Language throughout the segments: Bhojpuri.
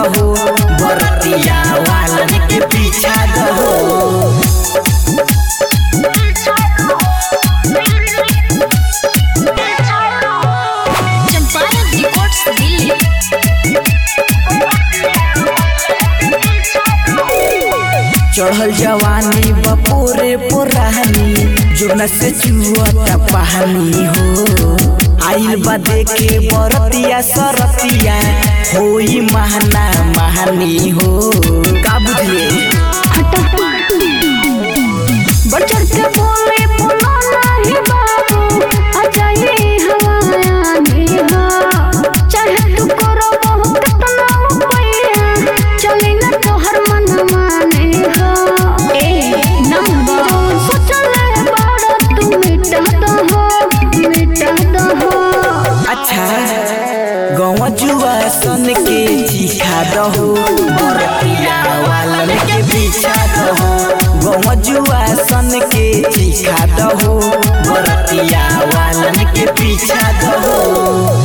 दहो बरतिया वालन के पीछा दहो। चढ़ल जवानी बपोरे पुरानी जोन से चुअता पानी हो। आइल बा देखे बरतिया सरतिया होई महना महानी हो। का बुझले बढ़ चढ़ के बोले बोलो नाही बाबू अजय हवानी हो। चाहे तू करो बहुत कितना रुपया चले न तोहर मन माने हो। ए नंबर सोचले बड़ा तू मिटा दहो। अच्छा गौवा जुआ सन के चिखा दहो बरतिया वालन के पीछा दहो। गौवा जुआ सन के चिखा दहो बरतिया वालन के पीछा दहो।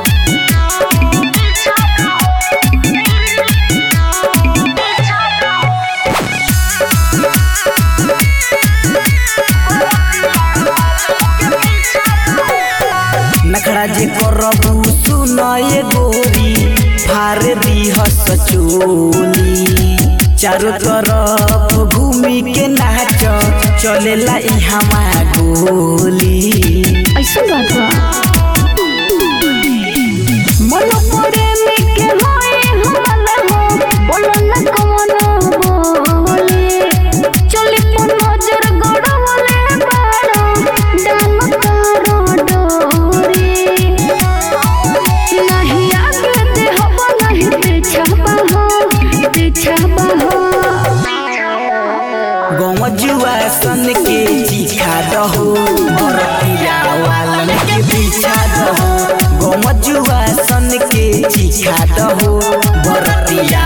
नखरा जे करबू सुनए गोरी फार दीह सचोली। चारों तरफ घूमी के नाच चलेला इहवा गोली। ऐसा बात बा मन पड़े में के होए हमल हो बोलो न कौन बोले। चले पर नजर गड़वले बाड़ो डाल करो डोरी। नहीं आगे देहबा नहीं पीछा बहो। गौवा जुआ सन के चिखा दहो बरतिया वालन के पीछा दहो। गौवा जुआ सन के चिखा दहो बरतिया